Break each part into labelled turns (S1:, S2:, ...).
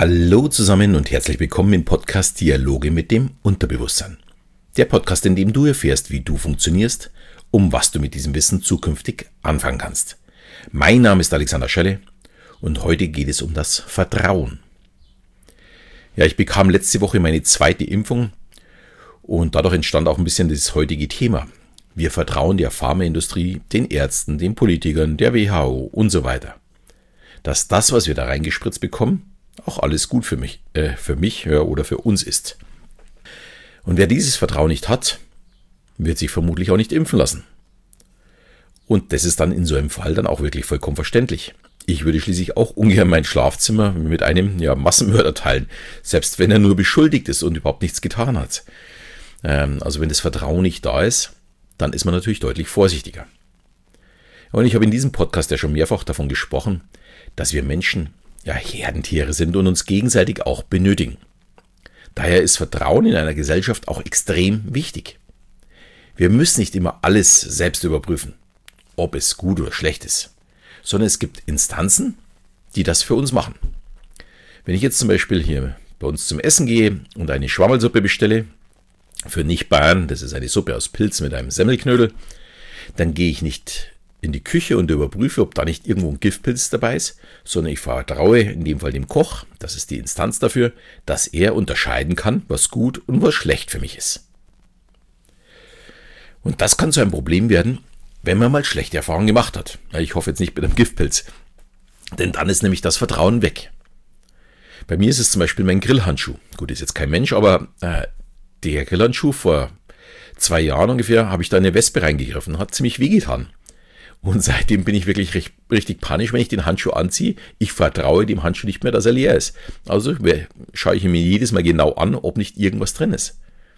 S1: Hallo zusammen und herzlich willkommen im Podcast Dialoge mit dem Unterbewusstsein. Der Podcast, in dem du erfährst, wie du funktionierst, was du mit diesem Wissen zukünftig anfangen kannst. Mein Name ist Alexander Schelle und heute geht es um das Vertrauen. Ja, ich bekam letzte Woche meine zweite Impfung und dadurch entstand auch ein bisschen das heutige Thema. Wir vertrauen der Pharmaindustrie, den Ärzten, den Politikern, der WHO und so weiter. Dass das, was wir da reingespritzt bekommen, auch alles gut für mich oder für uns ist. Und wer dieses Vertrauen nicht hat, wird sich vermutlich auch nicht impfen lassen. Und das ist dann in so einem Fall dann auch wirklich vollkommen verständlich. Ich würde schließlich auch ungern mein Schlafzimmer mit einem Massenmörder teilen, selbst wenn er nur beschuldigt ist und überhaupt nichts getan hat. Also wenn das Vertrauen nicht da ist, dann ist man natürlich deutlich vorsichtiger. Und ich habe in diesem Podcast ja schon mehrfach davon gesprochen, dass wir Menschen Herdentiere sind und uns gegenseitig auch benötigen. Daher ist Vertrauen in einer Gesellschaft auch extrem wichtig. Wir müssen nicht immer alles selbst überprüfen, ob es gut oder schlecht ist, sondern es gibt Instanzen, die das für uns machen. Wenn ich jetzt zum Beispiel hier bei uns zum Essen gehe und eine Schwammelsuppe bestelle, für Nicht-Bayern, das ist eine Suppe aus Pilz mit einem Semmelknödel, dann gehe ich nicht in die Küche und überprüfe, ob da nicht irgendwo ein Giftpilz dabei ist, sondern ich vertraue in dem Fall dem Koch, das ist die Instanz dafür, dass er unterscheiden kann, was gut und was schlecht für mich ist. Und das kann zu einem Problem werden, wenn man mal schlechte Erfahrungen gemacht hat. Ich hoffe jetzt nicht mit einem Giftpilz, denn dann ist nämlich das Vertrauen weg. Bei mir ist es zum Beispiel mein Grillhandschuh. Gut, ist jetzt kein Mensch, aber der Grillhandschuh vor 2 Jahren ungefähr habe ich da eine Wespe reingegriffen, hat ziemlich wehgetan. Und seitdem bin ich wirklich richtig panisch, wenn ich den Handschuh anziehe. Ich vertraue dem Handschuh nicht mehr, dass er leer ist. Also schaue ich ihn mir jedes Mal genau an, ob nicht irgendwas drin ist.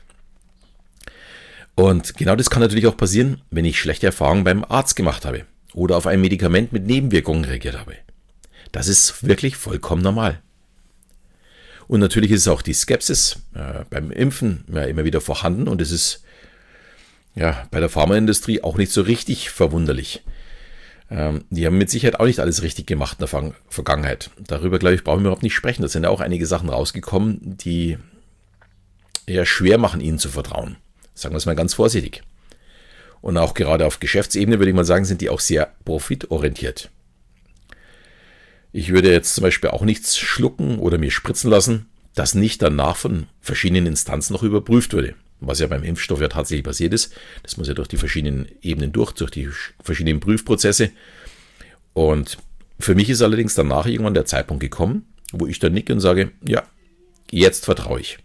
S1: Und genau das kann natürlich auch passieren, wenn ich schlechte Erfahrungen beim Arzt gemacht habe oder auf ein Medikament mit Nebenwirkungen reagiert habe. Das ist wirklich vollkommen normal. Und natürlich ist auch die Skepsis beim Impfen immer wieder vorhanden und es ist bei der Pharmaindustrie auch nicht so richtig verwunderlich. Die haben mit Sicherheit auch nicht alles richtig gemacht in der Vergangenheit. Darüber, glaube ich, brauchen wir überhaupt nicht sprechen. Da sind ja auch einige Sachen rausgekommen, die eher schwer machen, ihnen zu vertrauen. Sagen wir es mal ganz vorsichtig. Und auch gerade auf Geschäftsebene, würde ich mal sagen, sind die auch sehr profitorientiert. Ich würde jetzt zum Beispiel auch nichts schlucken oder mir spritzen lassen, das nicht danach von verschiedenen Instanzen noch überprüft wurde. Was ja beim Impfstoff ja tatsächlich passiert ist. Das muss ja durch die verschiedenen Ebenen durch die verschiedenen Prüfprozesse. Und für mich ist allerdings danach irgendwann der Zeitpunkt gekommen, wo ich dann nicke und sage, ja, jetzt vertraue ich.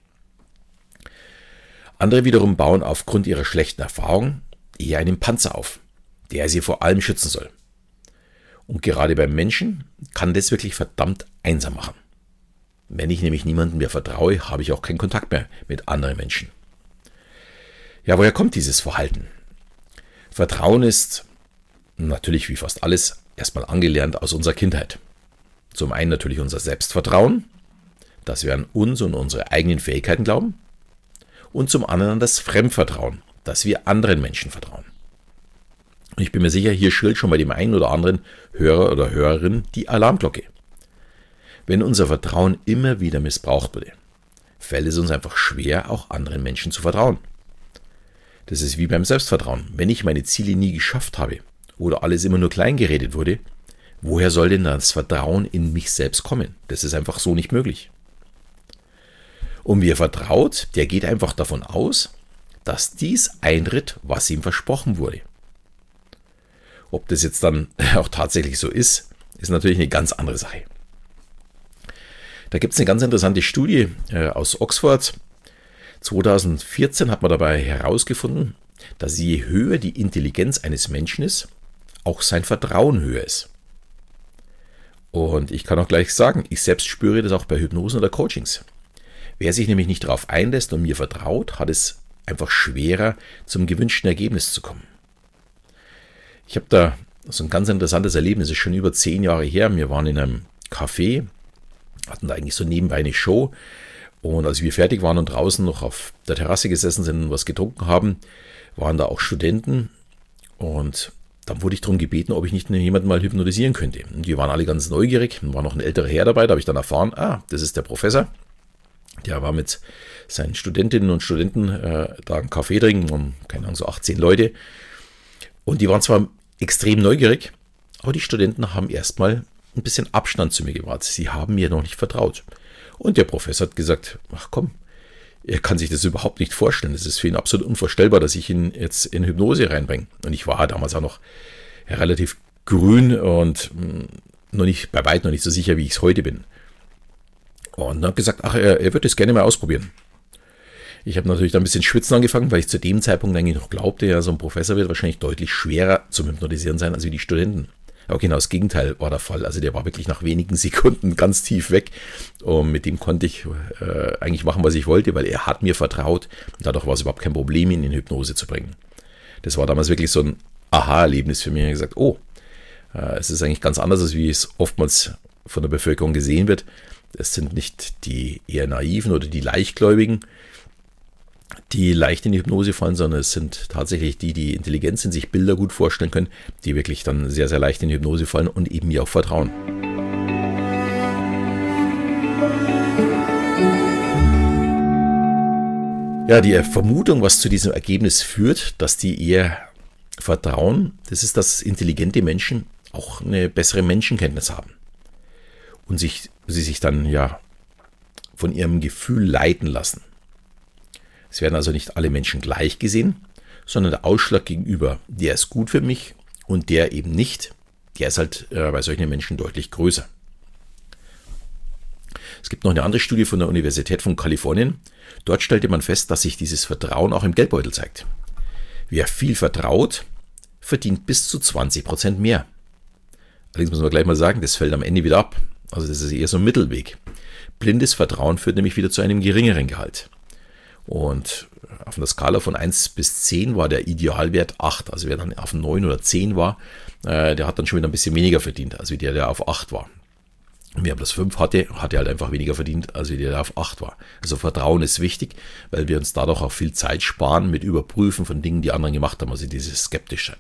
S1: Andere wiederum bauen aufgrund ihrer schlechten Erfahrungen eher einen Panzer auf, der sie vor allem schützen soll. Und gerade beim Menschen kann das wirklich verdammt einsam machen. Wenn ich nämlich niemandem mehr vertraue, habe ich auch keinen Kontakt mehr mit anderen Menschen. Ja, woher kommt dieses Verhalten? Vertrauen ist natürlich wie fast alles erstmal angelernt aus unserer Kindheit. Zum einen natürlich unser Selbstvertrauen, dass wir an uns und unsere eigenen Fähigkeiten glauben. Und zum anderen das Fremdvertrauen, dass wir anderen Menschen vertrauen. Und ich bin mir sicher, hier schrillt schon bei dem einen oder anderen Hörer oder Hörerin die Alarmglocke. Wenn unser Vertrauen immer wieder missbraucht wurde, fällt es uns einfach schwer, auch anderen Menschen zu vertrauen. Das ist wie beim Selbstvertrauen. Wenn ich meine Ziele nie geschafft habe oder alles immer nur klein geredet wurde, woher soll denn das Vertrauen in mich selbst kommen? Das ist einfach so nicht möglich. Und wer vertraut, der geht einfach davon aus, dass dies eintritt, was ihm versprochen wurde. Ob das jetzt dann auch tatsächlich so ist, ist natürlich eine ganz andere Sache. Da gibt es eine ganz interessante Studie aus Oxford. 2014 hat man dabei herausgefunden, dass je höher die Intelligenz eines Menschen ist, auch sein Vertrauen höher ist. Und ich kann auch gleich sagen, ich selbst spüre das auch bei Hypnosen oder Coachings. Wer sich nämlich nicht darauf einlässt und mir vertraut, hat es einfach schwerer, zum gewünschten Ergebnis zu kommen. Ich habe da so ein ganz interessantes Erlebnis, das ist schon über 10 Jahre her. Wir waren in einem Café, hatten da eigentlich so nebenbei eine Show. Und als wir fertig waren und draußen noch auf der Terrasse gesessen sind und was getrunken haben, waren da auch Studenten. Und dann wurde ich darum gebeten, ob ich nicht jemanden mal hypnotisieren könnte. Und die waren alle ganz neugierig. War noch ein älterer Herr dabei, da habe ich dann erfahren, das ist der Professor. Der war mit seinen Studentinnen und Studenten da einen Kaffee trinken, keine Ahnung, so 18 Leute. Und die waren zwar extrem neugierig, aber die Studenten haben erstmal ein bisschen Abstand zu mir gewahrt. Sie haben mir noch nicht vertraut. Und der Professor hat gesagt, ach komm, er kann sich das überhaupt nicht vorstellen. Das ist für ihn absolut unvorstellbar, dass ich ihn jetzt in Hypnose reinbringe. Und ich war damals auch noch relativ grün und bei weitem noch nicht so sicher, wie ich es heute bin. Und er hat gesagt, er würde es gerne mal ausprobieren. Ich habe natürlich da ein bisschen schwitzen angefangen, weil ich zu dem Zeitpunkt eigentlich noch glaubte, ja, so ein Professor wird wahrscheinlich deutlich schwerer zum Hypnotisieren sein als wie die Studenten. Aber genau das Gegenteil war der Fall. Also der war wirklich nach wenigen Sekunden ganz tief weg. Und mit dem konnte ich eigentlich machen, was ich wollte, weil er hat mir vertraut. Und dadurch war es überhaupt kein Problem, ihn in Hypnose zu bringen. Das war damals wirklich so ein Aha-Erlebnis für mich. Ich habe gesagt, es ist eigentlich ganz anders, als wie es oftmals von der Bevölkerung gesehen wird. Es sind nicht die eher Naiven oder die Leichtgläubigen, die leicht in die Hypnose fallen, sondern es sind tatsächlich die intelligent sind, sich Bilder gut vorstellen können, die wirklich dann sehr, sehr leicht in die Hypnose fallen und eben mir auch vertrauen. Ja, die Vermutung, was zu diesem Ergebnis führt, dass die eher vertrauen, das ist, dass intelligente Menschen auch eine bessere Menschenkenntnis haben und sie sich dann ja von ihrem Gefühl leiten lassen. Es werden also nicht alle Menschen gleich gesehen, sondern der Ausschlag gegenüber, der ist gut für mich und der eben nicht, der ist halt bei solchen Menschen deutlich größer. Es gibt noch eine andere Studie von der Universität von Kalifornien. Dort stellte man fest, dass sich dieses Vertrauen auch im Geldbeutel zeigt. Wer viel vertraut, verdient bis zu 20% mehr. Allerdings muss man gleich mal sagen, das fällt am Ende wieder ab. Also das ist eher so ein Mittelweg. Blindes Vertrauen führt nämlich wieder zu einem geringeren Gehalt. Und auf einer Skala von 1 bis 10 war der Idealwert 8. Also wer dann auf 9 oder 10 war, der hat dann schon wieder ein bisschen weniger verdient, als wie der auf 8 war. Und wer plus 5 hatte halt einfach weniger verdient, als wie der auf 8 war. Also Vertrauen ist wichtig, weil wir uns dadurch auch viel Zeit sparen mit Überprüfen von Dingen, die anderen gemacht haben, also dieses Skeptischsein.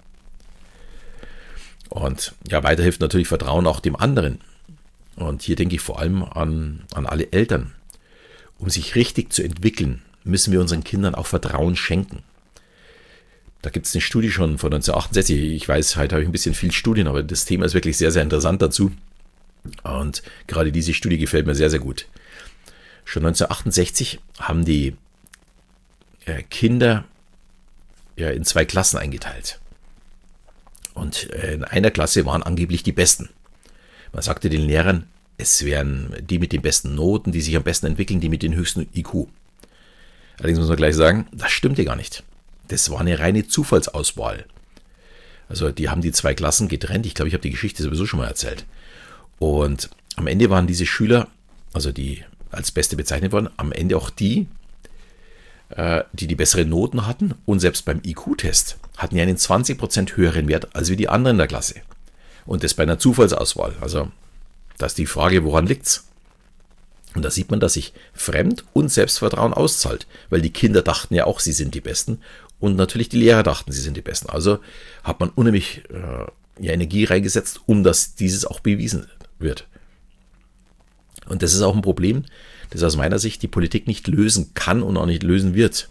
S1: Und ja, weiter hilft natürlich Vertrauen auch dem anderen. Und hier denke ich vor allem an alle Eltern. Um sich richtig zu entwickeln, müssen wir unseren Kindern auch Vertrauen schenken. Da gibt es eine Studie schon von 1968. Ich weiß, heute habe ich ein bisschen viel Studien, aber das Thema ist wirklich sehr, sehr interessant dazu. Und gerade diese Studie gefällt mir sehr, sehr gut. Schon 1968 haben die Kinder in 2 Klassen eingeteilt. Und in einer Klasse waren angeblich die Besten. Man sagte den Lehrern, es wären die mit den besten Noten, die sich am besten entwickeln, die mit den höchsten IQ. Allerdings muss man gleich sagen, das stimmte gar nicht. Das war eine reine Zufallsauswahl. Also die haben die 2 Klassen getrennt. Ich glaube, ich habe die Geschichte sowieso schon mal erzählt. Und am Ende waren diese Schüler, also die als Beste bezeichnet wurden, am Ende auch die besseren Noten hatten. Und selbst beim IQ-Test hatten die einen 20% höheren Wert als wie die anderen in der Klasse. Und das bei einer Zufallsauswahl. Also das ist die Frage, woran liegt's? Und da sieht man, dass sich Fremd- und Selbstvertrauen auszahlt, weil die Kinder dachten ja auch, sie sind die Besten und natürlich die Lehrer dachten, sie sind die Besten. Also hat man unheimlich Energie reingesetzt, dass dieses auch bewiesen wird. Und das ist auch ein Problem, das aus meiner Sicht die Politik nicht lösen kann und auch nicht lösen wird,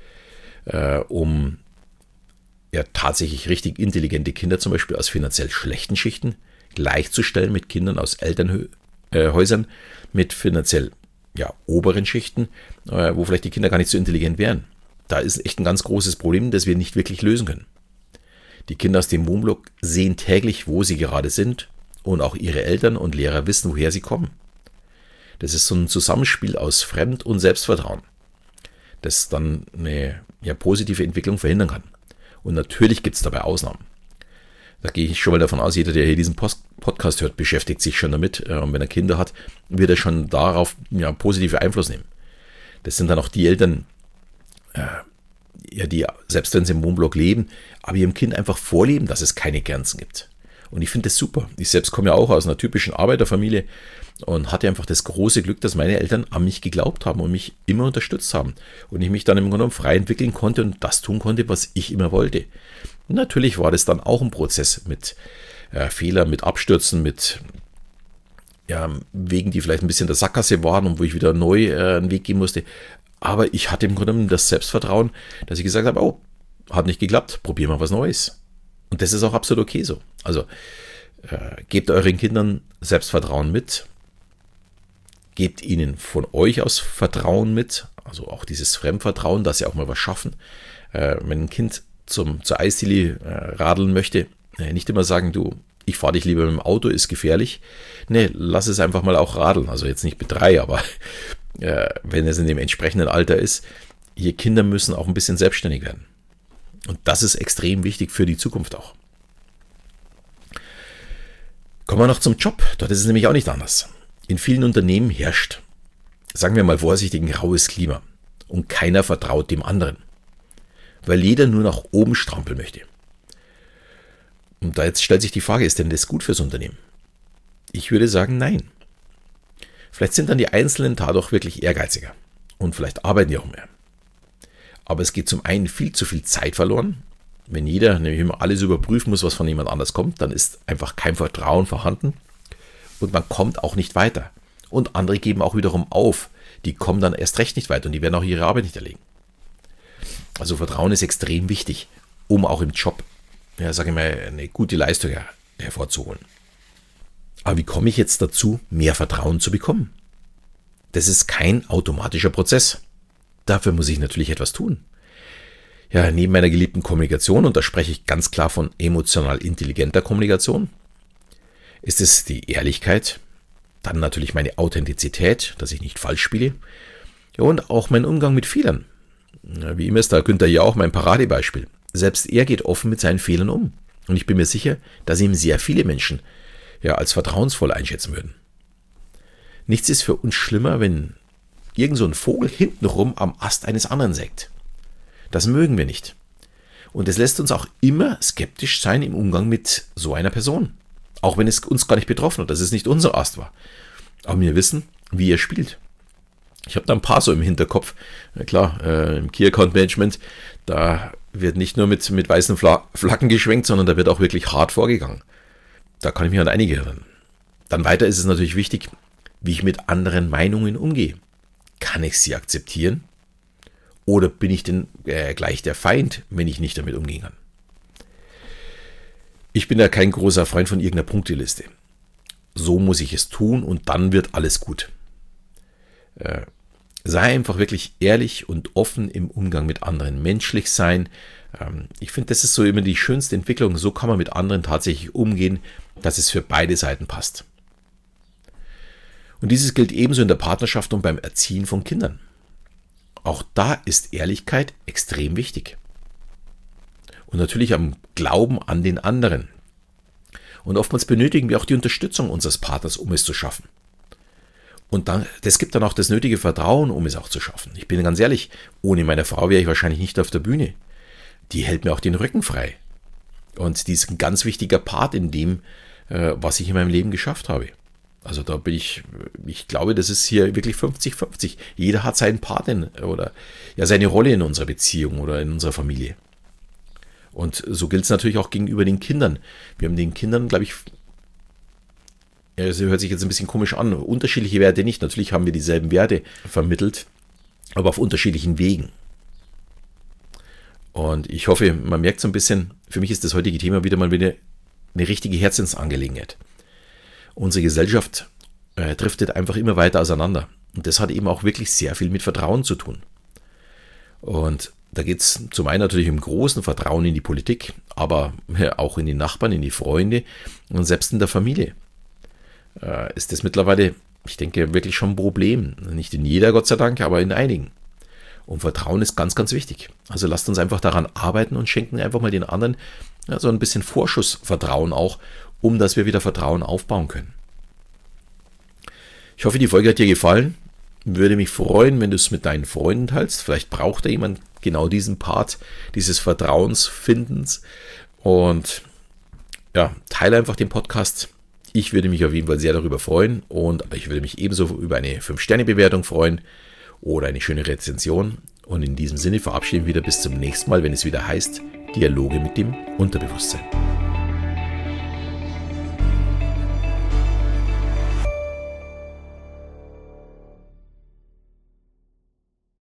S1: um tatsächlich richtig intelligente Kinder zum Beispiel aus finanziell schlechten Schichten gleichzustellen mit Kindern aus Elternhäusern mit finanziell oberen Schichten, wo vielleicht die Kinder gar nicht so intelligent wären. Da ist echt ein ganz großes Problem, das wir nicht wirklich lösen können. Die Kinder aus dem Wohnblock sehen täglich, wo sie gerade sind und auch ihre Eltern und Lehrer wissen, woher sie kommen. Das ist so ein Zusammenspiel aus Fremd- und Selbstvertrauen, das dann eine positive Entwicklung verhindern kann. Und natürlich gibt es dabei Ausnahmen. Da gehe ich schon mal davon aus, jeder, der hier diesen Podcast hört, beschäftigt sich schon damit. Und wenn er Kinder hat, wird er schon darauf positive Einfluss nehmen. Das sind dann auch die Eltern, die, selbst wenn sie im Wohnblock leben, aber ihrem Kind einfach vorleben, dass es keine Grenzen gibt. Und ich finde das super. Ich selbst komme ja auch aus einer typischen Arbeiterfamilie und hatte einfach das große Glück, dass meine Eltern an mich geglaubt haben und mich immer unterstützt haben. Und ich mich dann im Grunde genommen frei entwickeln konnte und das tun konnte, was ich immer wollte. Natürlich war das dann auch ein Prozess mit Fehlern, mit Abstürzen, mit Wegen, die vielleicht ein bisschen der Sackgasse waren und wo ich wieder neu einen Weg gehen musste. Aber ich hatte im Grunde genommen das Selbstvertrauen, dass ich gesagt habe, oh, hat nicht geklappt, probier mal was Neues. Und das ist auch absolut okay so. Also gebt euren Kindern Selbstvertrauen mit, gebt ihnen von euch aus Vertrauen mit, also auch dieses Fremdvertrauen, dass sie auch mal was schaffen. Wenn ein Kind zur Eisdiele radeln möchte, nicht immer sagen, du, ich fahre dich lieber mit dem Auto, ist gefährlich. Nee, lass es einfach mal auch radeln. Also jetzt nicht mit 3, aber wenn es in dem entsprechenden Alter ist, hier Kinder müssen auch ein bisschen selbstständig werden. Und das ist extrem wichtig für die Zukunft auch. Kommen wir noch zum Job. Dort ist es nämlich auch nicht anders. In vielen Unternehmen herrscht, sagen wir mal vorsichtig, ein graues Klima. Und keiner vertraut dem anderen. Weil jeder nur nach oben strampeln möchte. Und da jetzt stellt sich die Frage, ist denn das gut fürs Unternehmen? Ich würde sagen, nein. Vielleicht sind dann die Einzelnen dadurch wirklich ehrgeiziger. Und vielleicht arbeiten die auch mehr. Aber es geht zum einen viel zu viel Zeit verloren. Wenn jeder nämlich immer alles überprüfen muss, was von jemand anders kommt, dann ist einfach kein Vertrauen vorhanden. Und man kommt auch nicht weiter. Und andere geben auch wiederum auf. Die kommen dann erst recht nicht weiter und die werden auch ihre Arbeit nicht erledigen. Also Vertrauen ist extrem wichtig, um auch im Job, sage ich mal, eine gute Leistung hervorzuholen. Aber wie komme ich jetzt dazu, mehr Vertrauen zu bekommen? Das ist kein automatischer Prozess. Dafür muss ich natürlich etwas tun. Ja, neben meiner geliebten Kommunikation, und da spreche ich ganz klar von emotional intelligenter Kommunikation, ist es die Ehrlichkeit, dann natürlich meine Authentizität, dass ich nicht falsch spiele, ja, und auch mein Umgang mit Fehlern. Ja, wie immer ist da Günther Jauch mein Paradebeispiel. Selbst er geht offen mit seinen Fehlern um. Und ich bin mir sicher, dass ihm sehr viele Menschen als vertrauensvoll einschätzen würden. Nichts ist für uns schlimmer, wenn irgend so ein Vogel hintenrum am Ast eines anderen sägt. Das mögen wir nicht. Und es lässt uns auch immer skeptisch sein im Umgang mit so einer Person. Auch wenn es uns gar nicht betroffen hat, dass es nicht unser Ast war. Aber wir wissen, wie er spielt. Ich habe da ein paar so im Hinterkopf. Ja, klar, im Key Account Management, da wird nicht nur mit weißen Flaggen geschwenkt, sondern da wird auch wirklich hart vorgegangen. Da kann ich mich an einige erinnern. Dann weiter ist es natürlich wichtig, wie ich mit anderen Meinungen umgehe. Kann ich sie akzeptieren? Oder bin ich denn gleich der Feind, wenn ich nicht damit umgehen kann? Ich bin ja kein großer Freund von irgendeiner Punkteliste. So muss ich es tun und dann wird alles gut. Sei einfach wirklich ehrlich und offen im Umgang mit anderen. Menschlich sein. Ich finde, das ist so immer die schönste Entwicklung. So kann man mit anderen tatsächlich umgehen, dass es für beide Seiten passt. Und dieses gilt ebenso in der Partnerschaft und beim Erziehen von Kindern. Auch da ist Ehrlichkeit extrem wichtig. Und natürlich am Glauben an den anderen. Und oftmals benötigen wir auch die Unterstützung unseres Partners, um es zu schaffen. Und das gibt dann auch das nötige Vertrauen, um es auch zu schaffen. Ich bin ganz ehrlich, ohne meine Frau wäre ich wahrscheinlich nicht auf der Bühne. Die hält mir auch den Rücken frei. Und die ist ein ganz wichtiger Part in dem, was ich in meinem Leben geschafft habe. Also da bin ich glaube, das ist hier wirklich 50-50. Jeder hat seinen Part oder seine Rolle in unserer Beziehung oder in unserer Familie. Und so gilt es natürlich auch gegenüber den Kindern. Wir haben den Kindern, glaube ich, es hört sich jetzt ein bisschen komisch an, unterschiedliche Werte nicht. Natürlich haben wir dieselben Werte vermittelt, aber auf unterschiedlichen Wegen. Und ich hoffe, man merkt so ein bisschen, für mich ist das heutige Thema wieder mal eine richtige Herzensangelegenheit. Unsere Gesellschaft driftet einfach immer weiter auseinander. Und das hat eben auch wirklich sehr viel mit Vertrauen zu tun. Und da geht es zum einen natürlich um großen Vertrauen in die Politik, aber auch in die Nachbarn, in die Freunde und selbst in der Familie. Ist das mittlerweile, ich denke, wirklich schon ein Problem. Nicht in jeder, Gott sei Dank, aber in einigen. Und Vertrauen ist ganz, ganz wichtig. Also lasst uns einfach daran arbeiten und schenken einfach mal den anderen so ein bisschen Vorschussvertrauen auch, um dass wir wieder Vertrauen aufbauen können. Ich hoffe, die Folge hat dir gefallen. Würde mich freuen, wenn du es mit deinen Freunden teilst. Vielleicht braucht da jemand genau diesen Part, dieses Vertrauensfindens. Und teile einfach den Podcast. Ich würde mich auf jeden Fall sehr darüber freuen. Und ich würde mich ebenso über eine 5-Sterne-Bewertung freuen oder eine schöne Rezension. Und in diesem Sinne verabschieden wir wieder bis zum nächsten Mal, wenn es wieder heißt, Dialoge mit dem Unterbewusstsein.